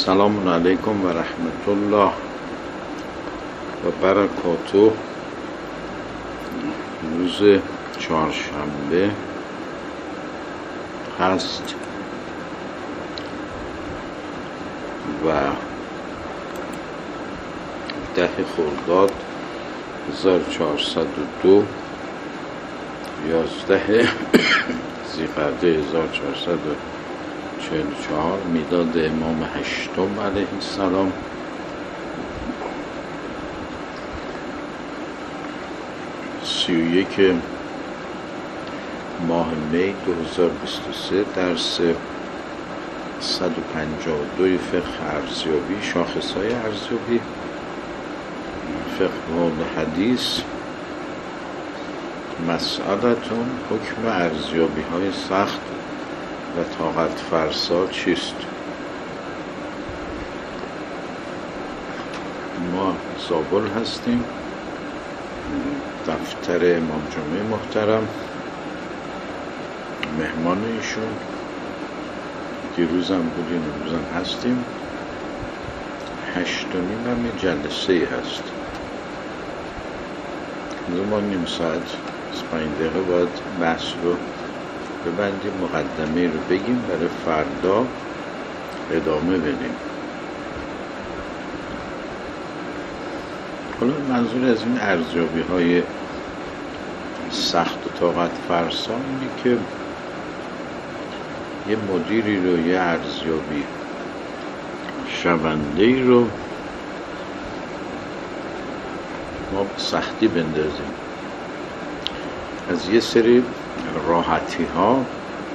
السلام علیکم و رحمت الله و برکاته. روز چهارشنبه هست و 10 خرداد 1402 11 ذی‌قعده 1444 میلاد امام هشتم علیه السلام. سی و یک ماه می 2023 درس 152 فقه ارزیابی، شاخصهای ارزیابی، فقه الحدیث. مسئلتون حکم ارزیابی های سخت و طاقت فرسا چیست؟ ما زابل هستیم، دفتر امام جمعه محترم، مهمان ایشون دیروزم بودیم، امروزم هستیم. 8:30 هم جلسه هست. ما نیم ساعت 5 دقیقه باید بحث رو ببندیم، مقدمه رو بگیم، برای فردا ادامه بدیم. حالا منظور از این ارزیابی های سخت و طاقت فرسا اینه که یه مدیری رو، یه ارزیابی شونده‌ای رو ما سختی بندازیم، از یه سری راحتی ها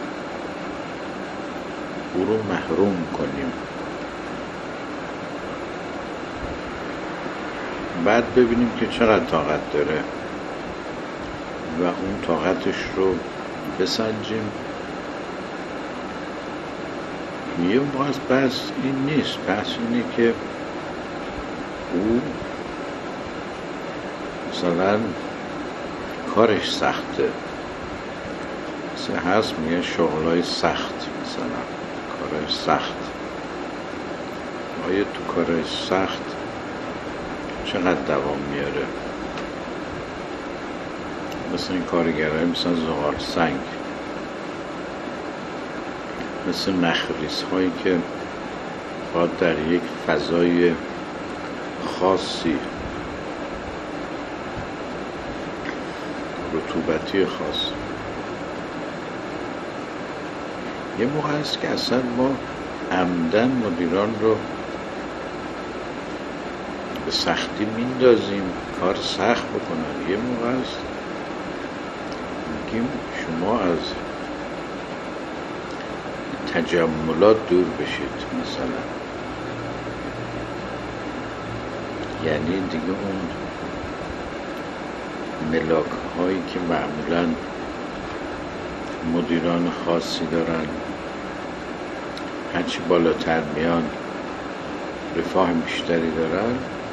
او رو محروم کنیم، بعد ببینیم که چقدر طاقت داره و اون طاقتش رو بسنجیم. یه باز بحث این نیست، بحث اینه که او مثلا کارش سخته، مثلا هست میگه شغلای سخت، مثلا کارش سخت. آیا تو کارش سخت چقدر دوام میاره؟ مثل این کارگرهای مثلا زغال سنگ، مثل مخریس هایی که باید در یک فضای خاصی، رطوبتی خاص. یه موقع هست که اصلا ما عمدن مدیران رو به سختی میندازیم کار سخت بکنن. یه موقع هست میگیم شما از تجملات دور بشید مثلا، یعنی دیگه اون ملاک هایی که معمولا مدیران خاصی دارن، هرچی بالاتر میان رفاه بیشتری دارن،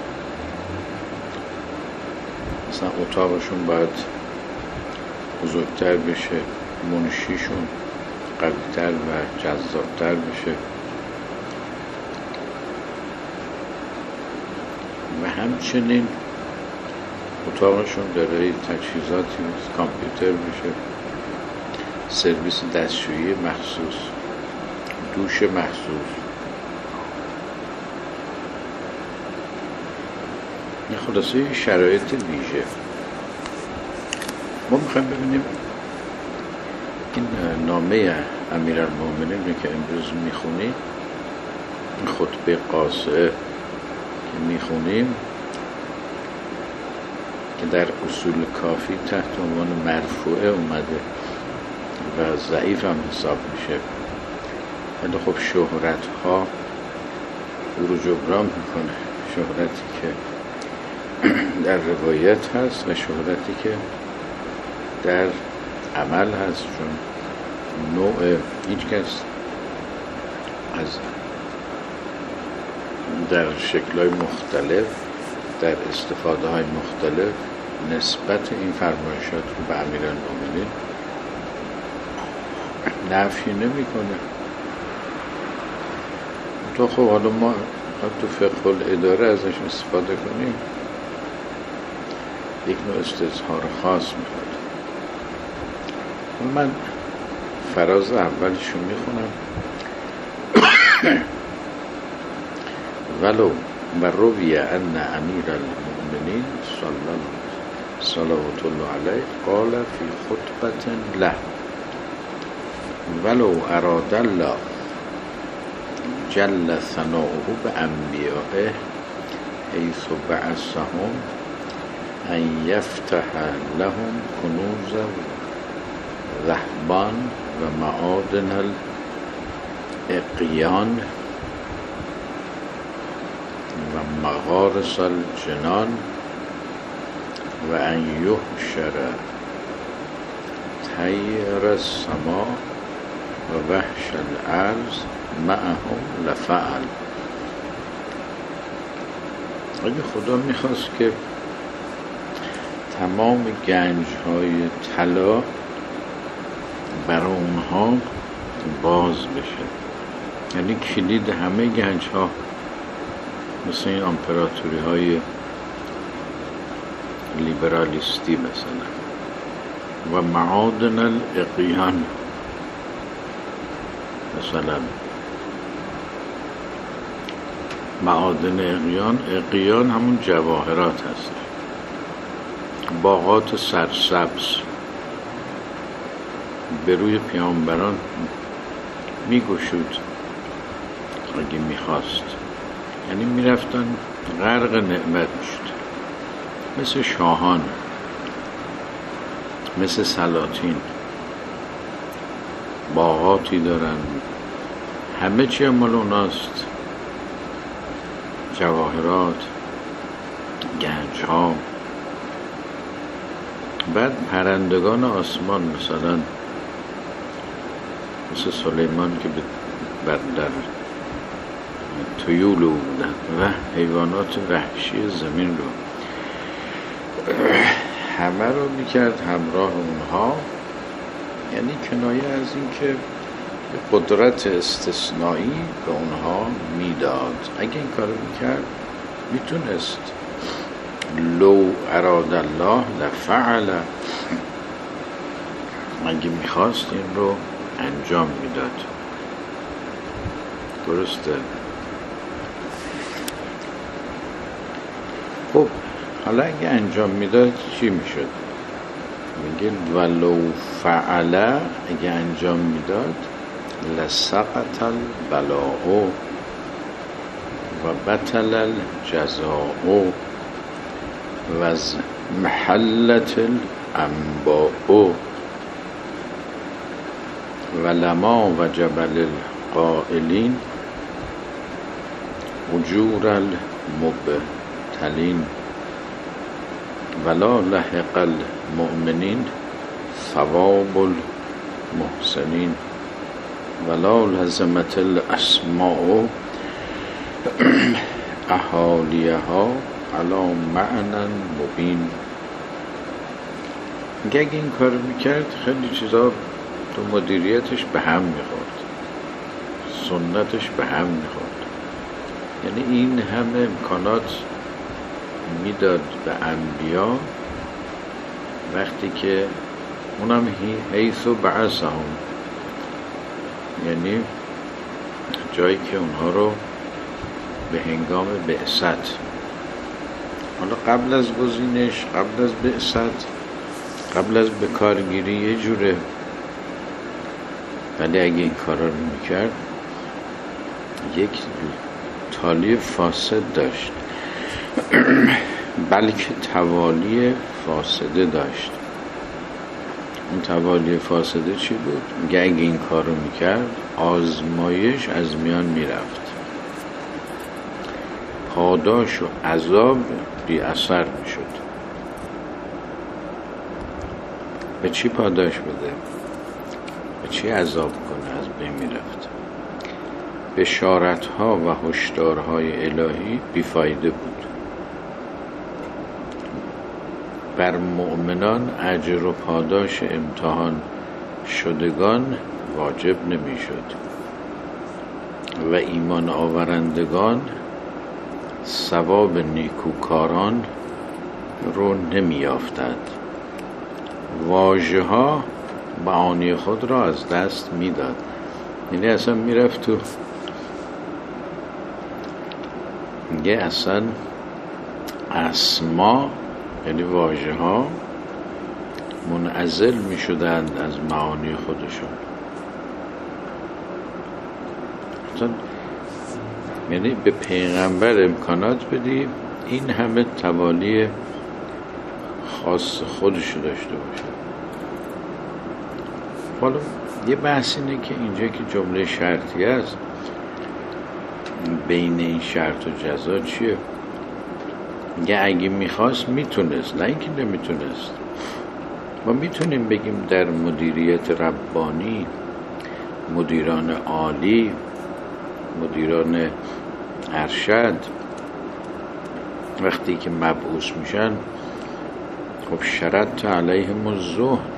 مثلا اتاقشون باید بزرگتر بشه، منشیشون قویتر و جذابتر بشه و همچنین اتاقشون داره تجهیزاتی مثل کامپیوتر بشه، سرویس دستشویی مخصوص، دوش مخصوص. این خلاصه شرایط ویژه. ما میخوایم ببینیم این نامه امیرالمومنین که امروز میخونیم، این خطبه قاصعه که میخونیم که در اصول کافی تحت عنوان مرفوعه اومده و ضعیف هم حساب میشه، ولی خب شهرت ها او رو جبران میکنه، شهرتی که در روایت هست و شهرتی که در عمل هست، چون نوع هیچ کس از در شکل‌های مختلف، در استفاده های مختلف نسبت این فرمایشات رو به امیرالمومنین نفی نمی‌کنه. تو خب حالا ما تو فقه الاداره ازش استفاده کنیم، یک نوع استظهار خاص میخواد. من فراز اولیشو میخونم. ولو و روی ان امیر المؤمنین صلوات الله علیه قال فی خطبة له ولو اراد الله جل ثناؤه بانبیائه حیث بعثهم ان یفتح لهم کنوز ذهبان و معادن الاقیان و مغارس الجنان و ان یحشر طیر السما و وحش الارض معهم لفعل. اگه خدا میخواست که تمام گنج های طلا برای اونها باز بشه، یعنی کلید همه گنج ها، مثل این امپراتوری های لیبرالیستی مثلا، و معادن الاقیان، مثلا معادن اقیان همون جواهرات هست، باغات سرسبز به روی پیامبران میگشود اگه میخواست، یعنی میرفتن غرق نعمت میشد، مثل شاهان، مثل سلاطین، باغاتی دارن، همه چی مال اوناست، جواهرات، گنج ها. بعد پرندگان آسمان، مثلا مثل سلیمان که در طیول بودن و حیوانات وحشی زمین رو همه رو میکرد همراه اونها، یعنی کنایه از این که قدرت استثنایی به اونها میداد. اگه این کارو میکرد میتونست، لو اراد الله لفعل، اگه میخواست این رو انجام میداد. درسته؟ خب حالا اگه انجام میداد چی میشد؟ میگه ولو فعل، اگه انجام میداد لسقط البلاء و بطل الجزاء و از محلت الانباء و لما وجب للقائلین اجور المبتلین ولا لحق المؤمنین ثواب المحسنین ولا لزمت الاسماء احالیها علی معنی مبین. اگه این کار میکرد خیلی چیزا تو مدیریتش به هم میخورد، سنتش به هم میخورد، یعنی این همه امکانات میداد به انبیا وقتی که اونم حیث و بعثهم، یعنی جایی که اونها رو به هنگام بعثت، حالا قبل از گزینش، قبل از بعثت، قبل از بکارگیری یه جوره، ولی اگه این کارا رو میکرد یک تالی فاسد داشت بلکه توالی فاسده داشت. اون توالی فاسده چی بود؟ میگه اگه این کار رو میکرد آزمایش از میان میرفت، پاداش و عذاب بی اثر میشد. به چی پاداش بده؟ به چی عذاب کنه؟ از بین میرفت. بشارت‌ها و هشدارهای الهی بیفایده بود. بر مؤمنان اجر و پاداش امتحان شدگان واجب نمیشد. و ایمان آورندگان ثواب نیکوکاران رو نمی یافتند. واژه ها معانی خود را از دست میداد. یعنی اصلا میرفت تو میگه اصلا اسما یعنی واژه ها منعزل می شدند از معانی خودشون. یعنی به پیغمبر امکانات بدی این همه توالی خاص خودشو داشته باشه. حالا یه بحث اینه که اینجا که جمله شرطی است، بین این شرط و جزا چیه؟ میگه اگه میخواست میتونست، نه اینکه نمیتونست. ما میتونیم بگیم در مدیریت ربانی مدیران عالی، مدیران ارشد وقتی که مبعوث میشن خب شرط علیهم الزهد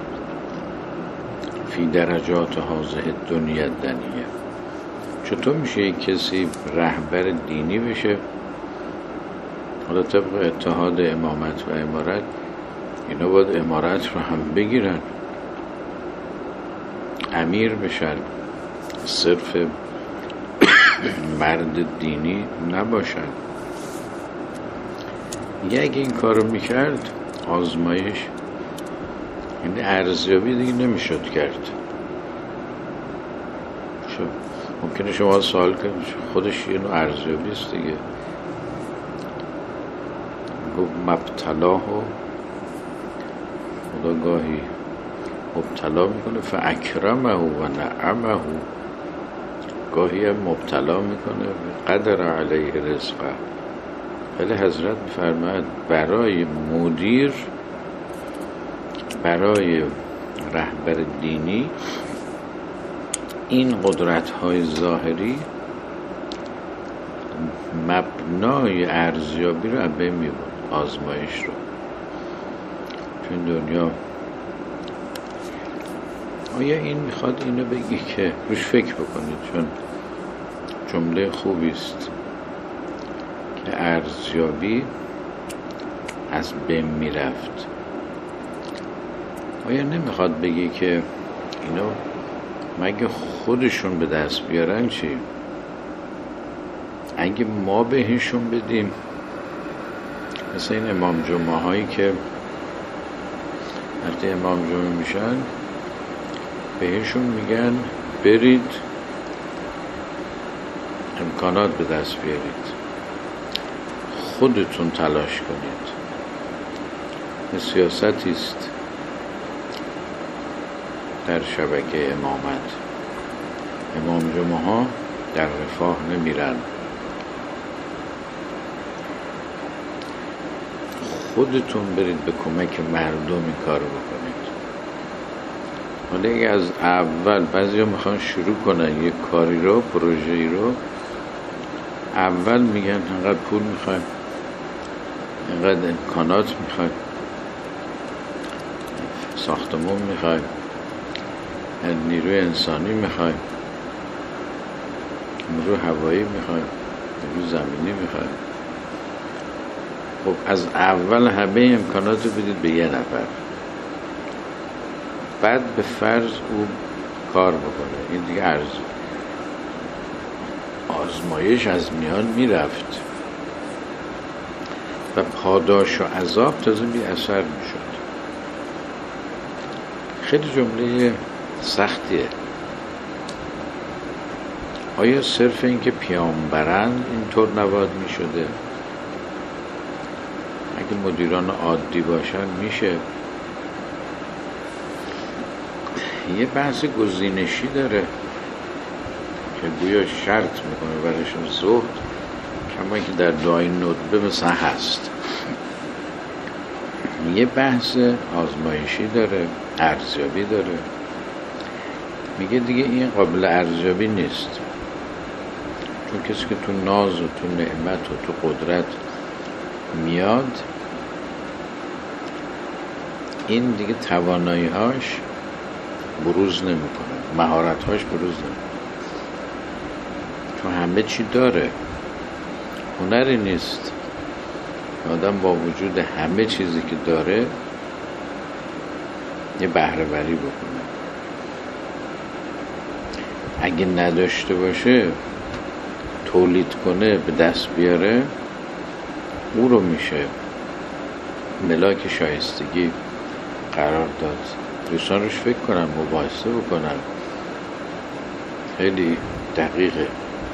فی درجات هذه الدنیا الدنیه. چطور میشه یک کسی رهبر دینی بشه؟ حالا طبق اتحاد امامت و امارت اینا باید امارت رو هم بگیرن، امیر بشن، صرف مرد دینی نباشن. اگه این کار رو میکرد آزمایش یعنی ارزیابی دیگه نمیشد کرد. ممکنه شما سوال کنید خودش یه نوع ارزیابی است دیگه. گفت مبتلاه و خدا گاهی مبتلا میکنه فاکرمه و نعمه، گاهی هم مبتلا میکنه قدر علیه رزقه. ولی حضرت میفرماید برای مدیر، برای رهبر دینی این قدرت‌های ظاهری مبنای ارزیابی رو از بین میبرد، آزمایش رو. چون دنیا آیا این میخواد اینو بگی که روش فکر بکنید، چون جمله خوبی است که ارزیابی از بین میرفت. آیا نمیخواد بگی که اینو مگه خودشون به دست بیارن چی؟ اگه ما بهشون بدیم، مثل این امام جمعه هایی که وقتی امام جمعه میشن بهشون میگن برید امکانات به دست بیارید، خودتون تلاش کنید. این سیاستی است در شبکه امامت. امام جمعه ها در رفاه نمیرن، خودتون برید به کمک مردم این کار بکنید. ولی اگه از اول بعضی ها میخوان شروع کنن یک کاری رو، پروژه‌ای رو، اول میگن اینقدر پول میخوایم، اینقدر امکانات میخوایم، ساختمون میخوایم، نیروی انسانی میخوایم، نیروی هوایی میخوایم، نیروی زمینی میخوایم. خب از اول همه امکانات رو بدید به یه نفر، بعد به فرض او کار بکنه. این دیگه آزمایش از میان میرفت و پاداش و عذاب تازه بی اثر میشد. خیلی جمله سختیه. آیا صرف این که پیامبرند اینطور نباید میشده؟ اگه مدیران عادی باشن میشه. یه بحث گزینشی داره که گویا شرط میکنه برایشون زهد، کما که در دعای ندبه مثلا هست. یه بحث آزمایشی داره، ارزیابی داره. میگه دیگه این قابل ارزیابی نیست، چون کسی که تو ناز و تو نعمت و تو قدرت میاد، این دیگه توانایی‌هاش بروز نمیکنه، مهارت‌هاش بروز نمیکنه. تو همه چی داره، هنری نیست آدم با وجود همه چیزی که داره یه بهره وری بکنه. اگه نداشته باشه تولید کنه به دست بیاره، او رو میشه ملاک شایستگی قرار داد. دوستان روش فکر کنن، مباحثه بکنن، خیلی دقیقه.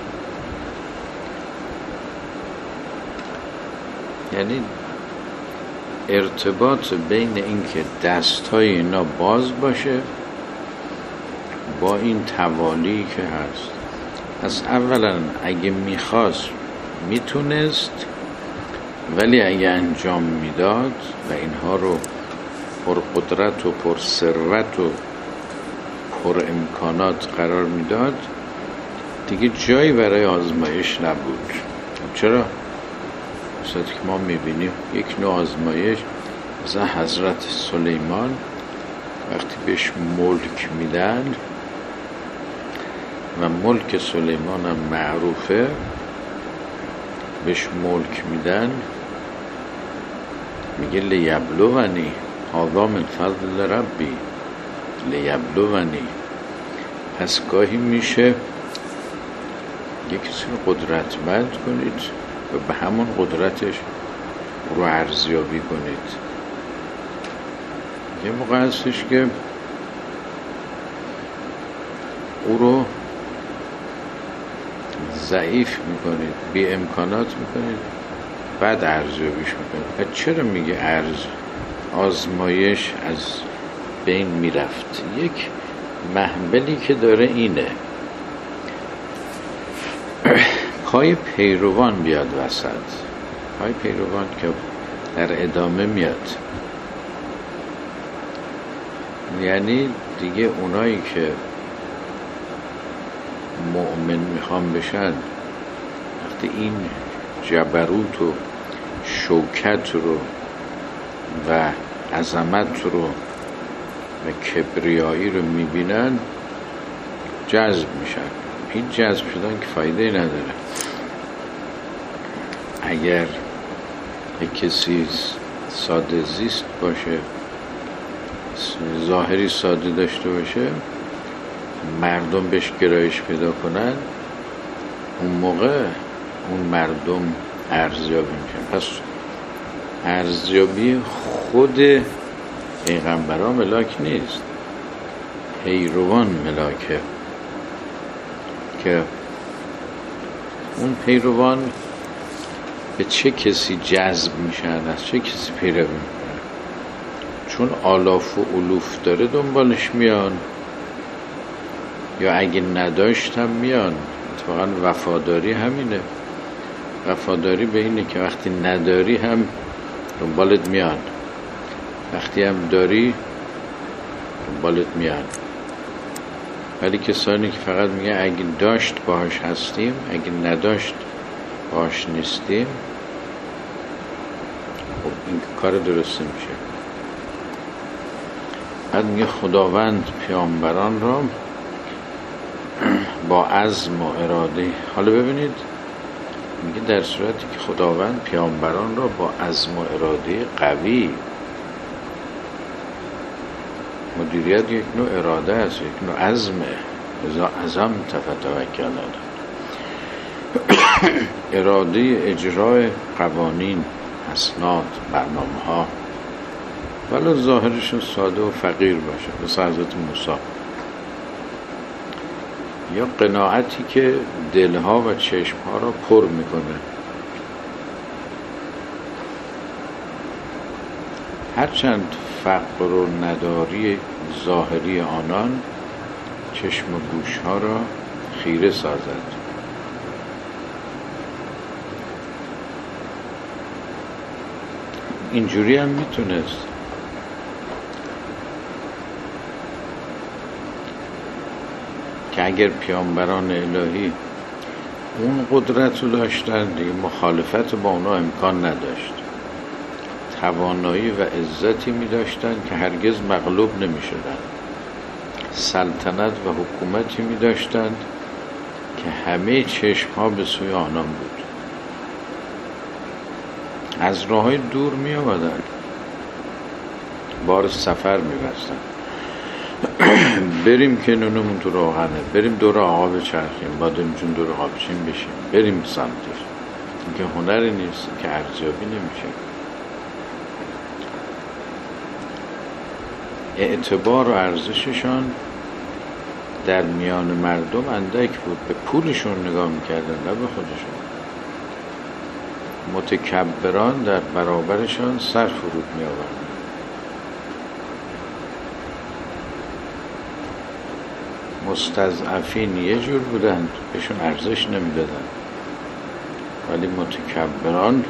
یعنی ارتباط بین این که دستای اینا باز باشه با این توالی که هست. از اولا اگه میخواست میتونست، ولی اگه انجام میداد و اینها رو پر قدرت و پر ثروت و پر امکانات قرار میداد، دیگه جایی برای آزمایش نبود. چرا؟ مثلا که ما میبینیم یک نوع آزمایش، مثلا حضرت سلیمان وقتی بهش ملک میدن و ملک سلیمان هم معروفه، بهش ملک میدن، میگه لیبلونی هذا من فضل ربی لیبلونی. پس گاهی میشه یک کسی رو قدرتمند کنید و به همون قدرتش رو ارزیابی کنید. یه موقع هستش که او رو ضعیف میکنید، بی امکانات میکنید، بعد ارزیابیش میکنید. چرا میگه آزمایش از بین میرفت؟ یک محملی که داره اینه، پای پیروان بیاد وسط. پای پیروان که در ادامه میاد، یعنی دیگه اونایی که مؤمن میخوان بشن، وقتی این جبروت و شوکت رو و عظمت رو و کبریایی رو میبینن جذب میشن. این جذب شدن که فایده نداره. اگر یک کسی ساده زیست باشه، ظاهری ساده داشته باشه، مردم بهش گرایش پیدا کنن، اون موقع اون مردم ارزیابی میشن. پس ارزیابی خود پیغمبران ملاک نیست، پیروان ملاکه، که اون پیروان به چه کسی جذب میشن، از چه کسی پیروی میکنن. چون آلاف و الوف داره دنبالش میان، یا اگه نداشت هم میان. اتفاقا وفاداری همینه. وفاداری به اینه که وقتی نداری هم دنبالت میان، وقتی هم داری دنبالت میان. ولی کسانی که فقط میگن اگه داشت باهاش هستیم، اگه نداشت باهاش نیستیم، خب این کار درسته میشه. بعد میگه خداوند پیامبران را با عزم و اراده، حالا ببینید میگه در صورتی که خداوند پیامبران را با عزم و اراده قوی، مدیریت یک نوع اراده است، یک نوع عزمه، ازا عزم تفتوکل، اراده اجرای قوانین، اسناد، برنامه ها، ولی ظاهرشون ساده و فقیر باشه، مثل حضرت موسی. یا قناعتی که دلها و چشمها را پر میکنه. هرچند فقر و نداری ظاهری آنان چشم و گوشها را خیره سازد. اینجوری هم میتونست. که اگر پیامبران الهی اون قدرت رو داشتن، دیگه مخالفت با اونا امکان نداشت. توانایی و عزتی می داشتن که هرگز مغلوب نمی شدن. سلطنت و حکومتی می داشتن که که همه چشم ها به سوی آنان بود. از راه های دور می آمدن، بار سفر می بستن. بریم که نونمون تو روغنه، بریم دور آقا بچرخیم، بادم جون دور آقا بشیم، بریم سمتش. این که هنری نیست، که ارزیابی نمیشه. اعتبار و ارزششان در میان مردم اندک بود. به پولشون نگاه میکردن، نه به خودشون. متکبران در برابرشان سر فرود میآوردند. مستضعفین یه جور بودند، بهشون ارزش نمیدادن، ولی متکبران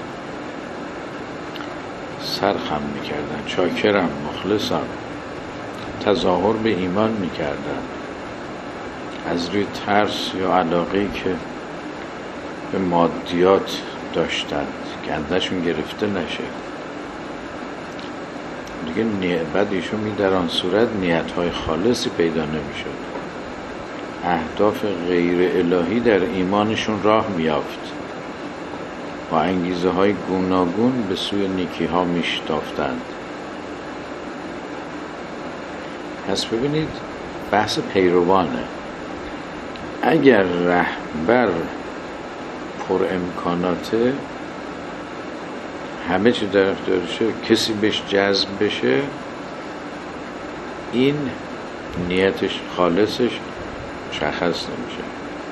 سر خم میکردن، چاکرم، مخلصم، تظاهر به ایمان میکردن از روی ترس یا علاقه‌ای که به مادیات داشتند که اندشون گرفته نشه دیگه. بعد ایشون در آن صورت نیت‌های خالصی پیدا نمیشد، اهداف غیر الهی در ایمانشون راه میافت و انگیزه های گوناگون به سوی نیکی ها میشتافتند. پس ببینید بحث پیروانه. اگر رهبر پر امکاناته، همه چی در اختیارشه، کسی بهش جذب بشه، این نیتش خالصش مشخص نمیشه.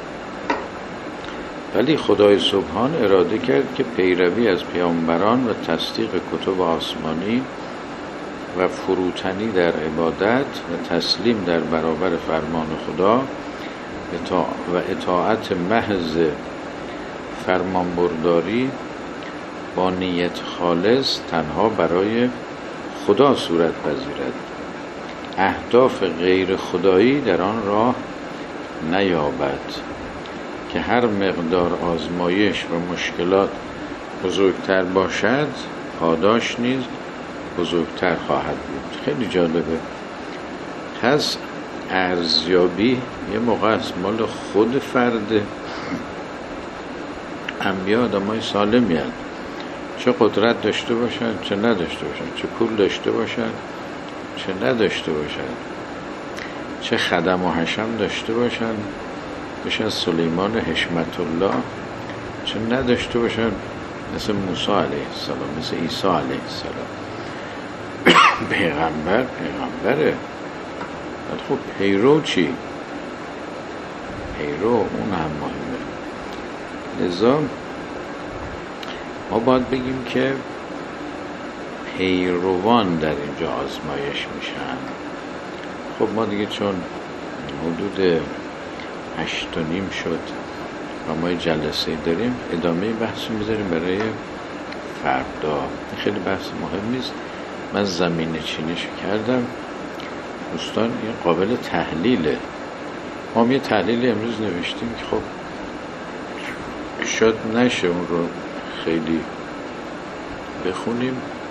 ولی خدای سبحان اراده کرد که پیروی از پیامبران و تصدیق کتب آسمانی و فروتنی در عبادت و تسلیم در برابر فرمان خدا و اطاعت محض فرمانبرداری با نیت خالص تنها برای خدا صورت پذیرد. اهداف غیر خدایی در آن راه نیابد که هر مقدار آزمایش و مشکلات بزرگتر باشد، پاداش نیز بزرگتر خواهد بود. خیلی جالبه. پس ارزیابی یه موقع از مال خود فرد. انبیا آدمای سالمی هستند، چه قدرت داشته باشن چه نداشته باشن، چه پول داشته باشن چه نداشته باشن، چه خدم و حشم داشته باشن بشن سلیمان حشمت الله، چه نداشته باشن مثل موسی علیه السلام، مثل عیسی علیه السلام. پیغمبره. خب پیرو چی؟ پیرو اون هم مهمه. لذا ما باید بگیم که پیروان در اینجا آزمایش میشن. خب ما دیگه چون حدود 8:30 شد و ما جلسه داریم، ادامه بحث میذاریم برای فردا. خیلی بحث مهمی است. من زمینه چینیش کردم دوستان، این قابل تحلیله. ما یه تحلیل امروز نوشتیم که خب شاید نشه اون رو خیلی بخونیم،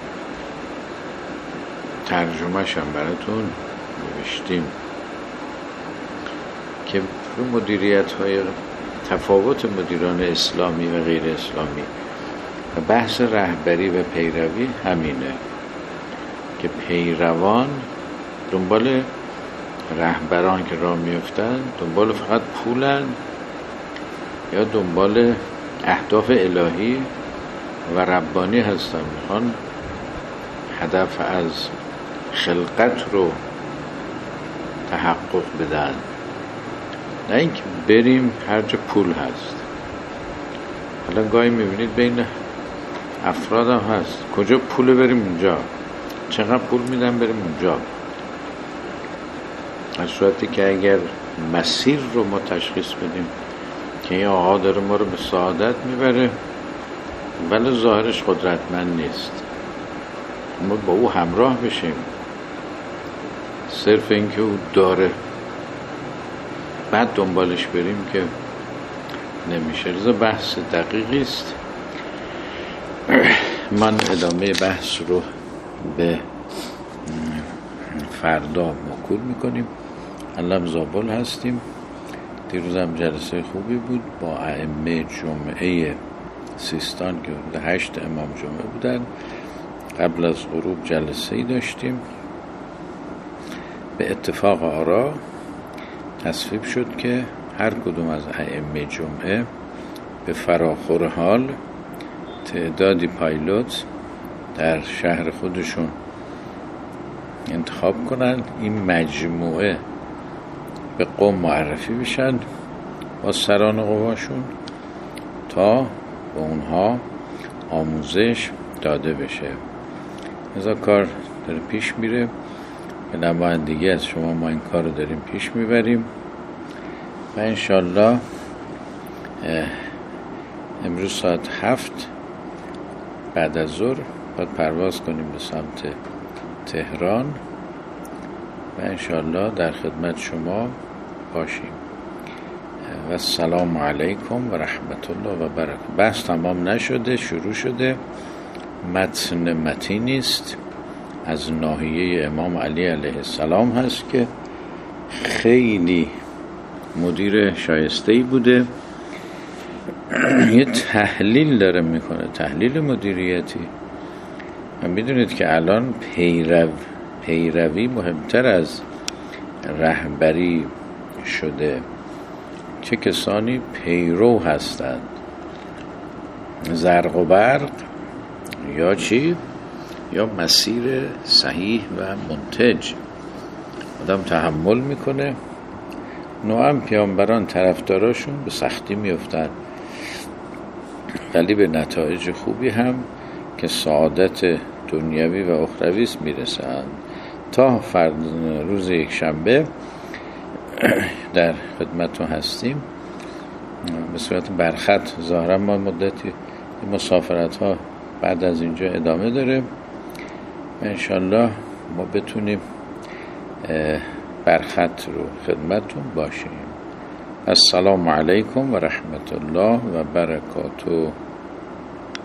ترجمه‌ش هم براتون نوشتیم که مدیریت‌های تفاوت مدیران اسلامی و غیر اسلامی و بحث رهبری و پیروی همینه که پیروان دنبال رهبران که راه میفتن دنبال فقط پولن یا دنبال اهداف الهی و ربانی هستن، میخوان هدف از خلقت رو تحقق بدن، نه اینکه بریم هر جا پول هست. حالا گاهی میبینید بین افراد هم هست، کجا پول بریم اونجا، چقدر پول میدن بریم اونجا. از صورتی که اگر مسیر رو ما تشخیص بدیم که این آقا داره ما رو به سعادت میبره ولی ظاهرش قدرتمند نیست، ما با او همراه بشیم صرف اینکه او داره بعد دنبالش بریم که نمیشه. لذا بحث دقیقی است. من ادامه بحث رو به فردا موکول میکنیم. علم زابل هستیم. دیروزم جلسه خوبی بود با ائمه جمعه سیستان که 8 امام جمعه بودن. قبل از غروب جلسه‌ای داشتیم. به اتفاق آرا تصویب شد که هر کدوم از ائمه جمعه به فراخور حال تعدادی پایلوت در شهر خودشون انتخاب کنن، این مجموعه به قوم معرفی بشن با سران قواشون تا به اونها آموزش داده بشه. ازا کار داره پیش میره. به نمایندگی از شما ما این کار رو داریم پیش میبریم و انشالله امروز ساعت 7 بعد از ظهر باید پرواز کنیم به سمت تهران و انشالله در خدمت شما باشیم. و السلام علیکم و رحمت الله و برکاته. بحث تمام نشده، شروع شده. متنی است از ناحیه امام علی علیه السلام هست که خیلی مدیر شایسته‌ای بوده. یه تحلیل داره میکنه، تحلیل مدیریتی. و میدونید که الان پیروی مهمتر از رهبری شده. چه کسانی پیرو هستند، زرق و برق یا چی، یا مسیر صحیح و منتج. آدم تحمل میکنه. نوعا پیامبران طرفداراشون به سختی میفتن ولی به نتایج خوبی هم که سعادت دنیوی و اخروی میرسند. تا روز یک شنبه در خدمتتون هستیم به صورت برخط. ظاهرا ما مدتی مسافرت ها بعد از اینجا ادامه داره و انشالله ما بتونیم برخط رو خدمتتون باشیم. السلام علیکم و رحمت الله و برکاته.